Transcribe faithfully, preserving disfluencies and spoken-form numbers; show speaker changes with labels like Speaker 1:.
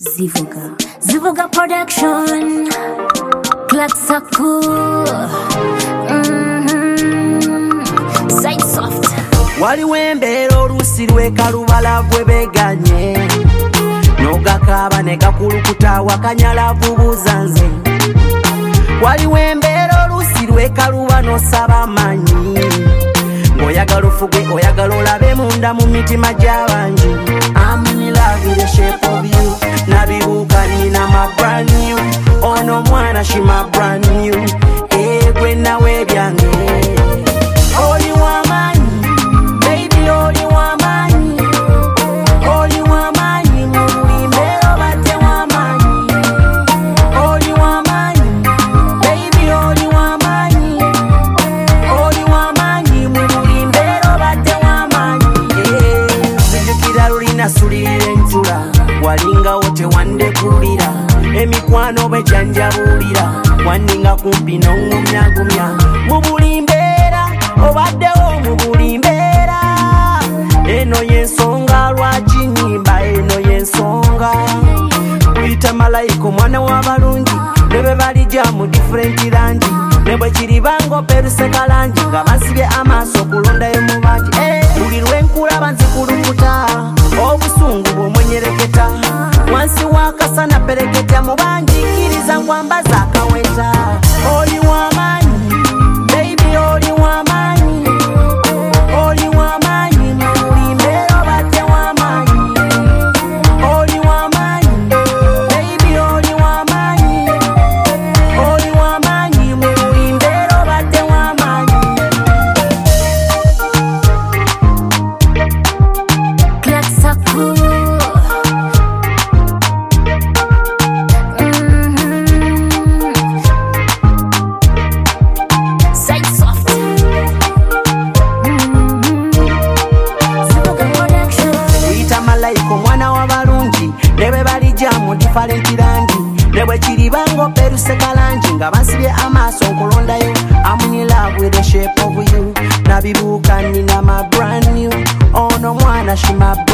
Speaker 1: Zivuga, Zivuga production. Clats are cool. Mm-hmm. Side soft.
Speaker 2: Wali wembero rusirwe karubala bwebeganye. Noga kaba nega kulukuta wakanyala bubuzanze. Wali wembero rusirwe karuba no saba manyi. Oyagala ofuge oyagala olabe munda mu mitima gy'abangi. I'm in love with the shape of you. Nabibuka nina my brand new. Ono mwana she my brand new. Eh gwe nawe byange. Oli wamanyi, baby oli wamanyi. Oli wamanyi mu bulimbero bate wamanyi. Oli wamanyi, baby oli wamanyi. Oli wamanyi mu bulimbero bate wamanyi. Sijukira lulina sulire njula. Walinga wote wande kulira. Emikwano bejanjabulira. Wandinga kumpi n'ongumya gumya. Mu bulimbera obaddewo mu bulimbera. Eno yensonga lwaki nyimba eno yensonga. Kuyita malayika omwana w'abalungi. Nebe balijja mu different langi. Nebwe kiribango peruseka langi. Nga basibye amaaso kulondayo mu bangi. Buli lwenkulaba nzikulukuta. Obusungu bw'omwenyereketa. Wansi wakasana pereketa mu bangi. Kiriza ngwambaza akaweta. Oli wamanyi, baby oli wamanyi. Oli wamanyi mu bulimbero bate wamanyi. Oli wamanyi, baby oli wamanyi. Oli wamanyi mu bulimbero bate wamanyi.
Speaker 1: Clats are cool.
Speaker 2: Omwana w'abalungi nebe balijja mu different langi. Nebwe kiribango peruseka langi. Nga basibye amaaso nkulondayo. I'm in love with the shape of you. Nabibuka nina my brand new. Ono mwana she my